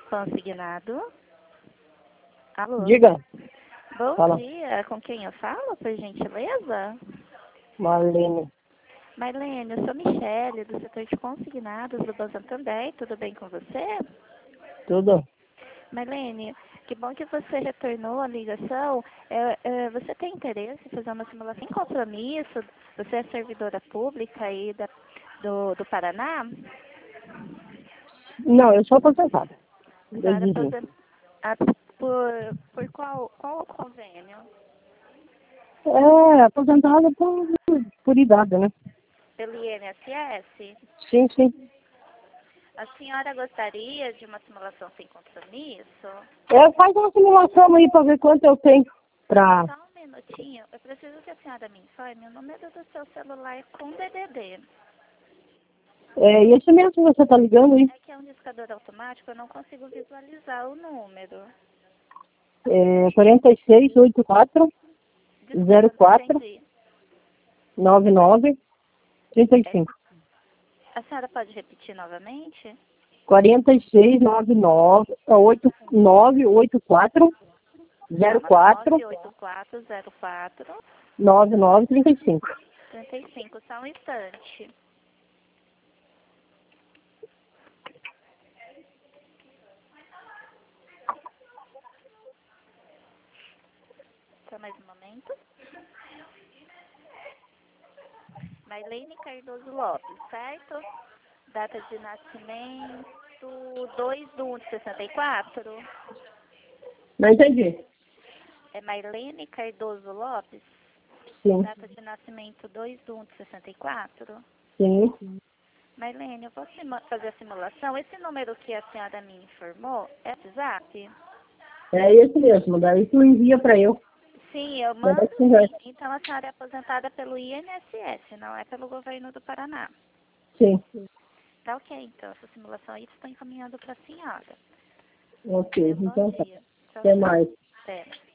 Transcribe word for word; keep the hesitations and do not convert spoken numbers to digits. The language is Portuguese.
Consignado. Alô? Diga. Bom Fala. dia, com quem eu falo, por gentileza? Marlene. Marlene, eu sou Michele, do setor de consignados do Banco Santander, tudo bem com você? Tudo? Marlene, que bom que você retornou a ligação. É, é, você tem interesse em fazer uma simulação em compromisso? Você é servidora pública aí da, do, do Paraná? Não, eu sou aposentada. Para Desde junho. aposen- a- por, por qual, qual convênio? É, aposentada por, por idade, né? Pelo I N S S? Sim, sim. A senhora gostaria de uma simulação sem compromisso? É, faz uma simulação aí pra ver quanto eu tenho pra... Só um minutinho, eu preciso que a senhora me informe o número do seu celular com D D D. É, e esse mesmo que você tá ligando aí? É que é um discador automático, eu não consigo visualizar o número. É, quarenta e seis, oitenta e quatro, zero Desculpa, não quatro, entendi. noventa e nove, trinta e É, cinco. a senhora pode repetir novamente? quarenta e seis, noventa e nove, oitenta e nove, oitenta e quatro, zero Calma, quatro, nove oito quatro zero quatro noventa e nove, trinta e cinco. trinta e cinco, só um instante. Só mais um momento. Marlene Cardoso Lopes, certo? Data de nascimento dois de um de sessenta e quatro. Não entendi. É Marlene Cardoso Lopes? Sim, Data de nascimento dois de um de sessenta e quatro. sim. Marlene, eu vou sima- fazer a simulação. Esse número que a senhora me informou é o WhatsApp? É esse mesmo, daí tu envia pra eu. Sim, eu Daí mando nós conversa. sim. Então a senhora é aposentada pelo I N S S, não é pelo governo do Paraná. Sim. Tá ok, então. Essa simulação aí está encaminhando para a senhora. Ok, Tenha um bom então tá. dia. Tchau, Até tchau. mais. Até.